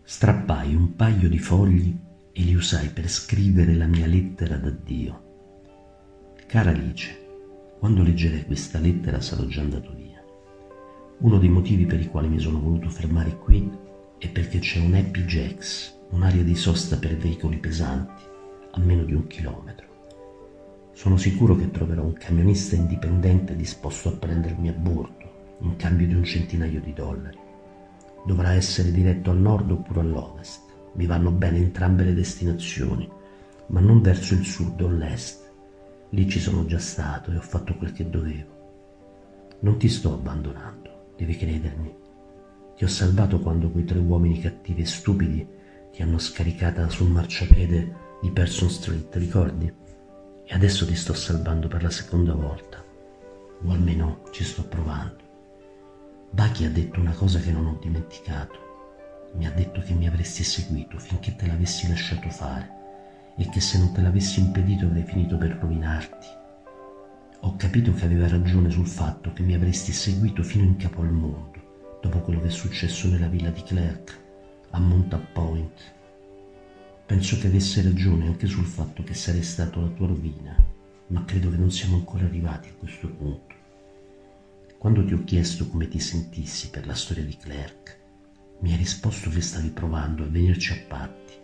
Strappai un paio di fogli e li usai per scrivere la mia lettera d'addio. Cara Alice, quando leggerai questa lettera sarò già andato via. Uno dei motivi per i quali mi sono voluto fermare qui è perché c'è un Happy Jacks, un'area di sosta per veicoli pesanti, a meno di 1 chilometro. Sono sicuro che troverò un camionista indipendente disposto a prendermi a bordo in cambio di $100.000. Dovrà essere diretto al nord oppure all'ovest. Mi vanno bene entrambe le destinazioni, ma non verso il sud o l'est. Lì ci sono già stato e ho fatto quel che dovevo. Non ti sto abbandonando, devi credermi. Ti ho salvato quando quei 3 uomini cattivi e stupidi ti hanno scaricata sul marciapiede di Person Street, ricordi? E adesso ti sto salvando per la seconda volta. O almeno ci sto provando. Bucky ha detto una cosa che non ho dimenticato. Mi ha detto che mi avresti seguito finché te l'avessi lasciato fare e che se non te l'avessi impedito avrei finito per rovinarti. Ho capito che aveva ragione sul fatto che mi avresti seguito fino in capo al mondo, dopo quello che è successo nella villa di Clark, a Montauk Point. Penso che avesse ragione anche sul fatto che sarei stato la tua rovina, ma credo che non siamo ancora arrivati a questo punto. Quando ti ho chiesto come ti sentissi per la storia di Clark, mi hai risposto che stavi provando a venirci a patti.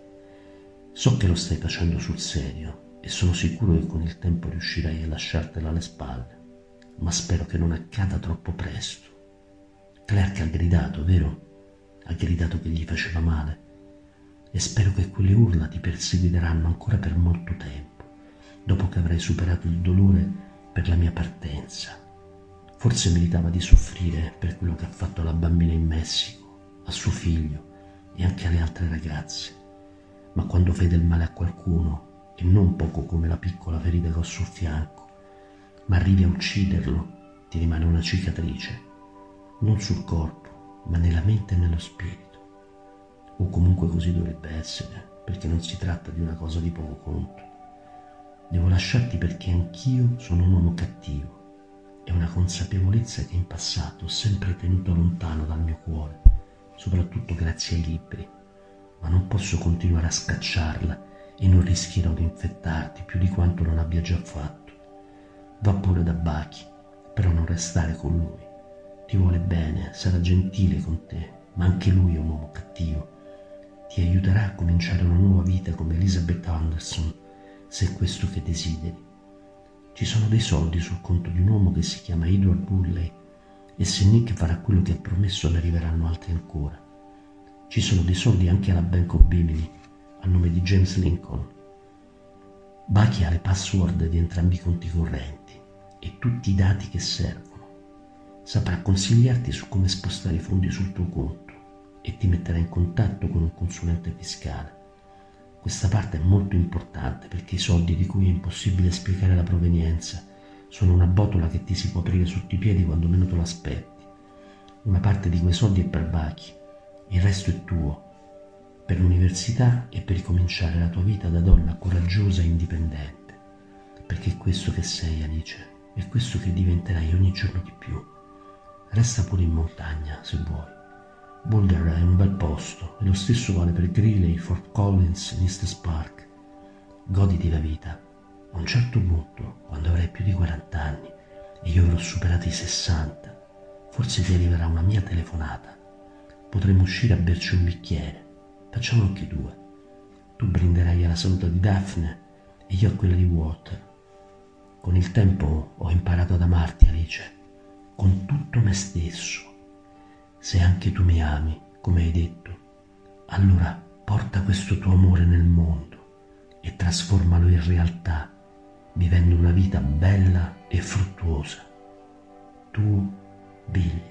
So che lo stai facendo sul serio e sono sicuro che con il tempo riuscirai a lasciartela alle spalle, ma spero che non accada troppo presto. Clark ha gridato, vero? Ha gridato che gli faceva male e spero che quelle urla ti perseguiranno ancora per molto tempo, dopo che avrai superato il dolore per la mia partenza. Forse meritava di soffrire per quello che ha fatto alla bambina in Messico, a suo figlio e anche alle altre ragazze. Ma quando fai del male a qualcuno, e non poco come la piccola ferita che ho sul fianco, ma arrivi a ucciderlo, ti rimane una cicatrice, non sul corpo, ma nella mente e nello spirito. O comunque così dovrebbe essere, perché non si tratta di una cosa di poco conto. Devo lasciarti perché anch'io sono un uomo cattivo. È una consapevolezza che in passato ho sempre tenuto lontano dal mio cuore, soprattutto grazie ai libri, ma non posso continuare a scacciarla e non rischierò di infettarti più di quanto non abbia già fatto. Va pure da Bucky, però non restare con lui. Ti vuole bene, sarà gentile con te, ma anche lui è un uomo cattivo. Ti aiuterà a cominciare una nuova vita come Elizabeth Anderson, se è questo che desideri. Ci sono dei soldi sul conto di un uomo che si chiama Edward Bulley e se Nick farà quello che ha promesso ne arriveranno altri ancora. Ci sono dei soldi anche alla Bank of Bimini a nome di James Lincoln. Bucky ha le password di entrambi i conti correnti e tutti i dati che servono. Saprà consigliarti su come spostare i fondi sul tuo conto e ti metterà in contatto con un consulente fiscale. Questa parte è molto importante perché i soldi di cui è impossibile spiegare la provenienza sono una botola che ti si può aprire sotto i piedi quando meno te lo aspetti. Una parte di quei soldi è per Bucky, il resto è tuo, per l'università e per ricominciare la tua vita da donna coraggiosa e indipendente. Perché è questo che sei, Alice, è questo che diventerai ogni giorno di più. Resta pure in montagna, se vuoi. Boulder è un bel posto e lo stesso vale per Greeley, Fort Collins e Estes Park. Goditi la vita. A un certo punto, quando avrai più di 40 anni e io avrò superato i 60, forse ti arriverà una mia telefonata. Potremo uscire a berci un bicchiere. Facciamolo anche 2. Tu brinderai alla salute di Daphne e io a quella di Walter. Con il tempo ho imparato ad amarti, Alice, con tutto me stesso. Se anche tu mi ami, come hai detto, allora porta questo tuo amore nel mondo e trasformalo in realtà, vivendo una vita bella e fruttuosa. Tu, Billy.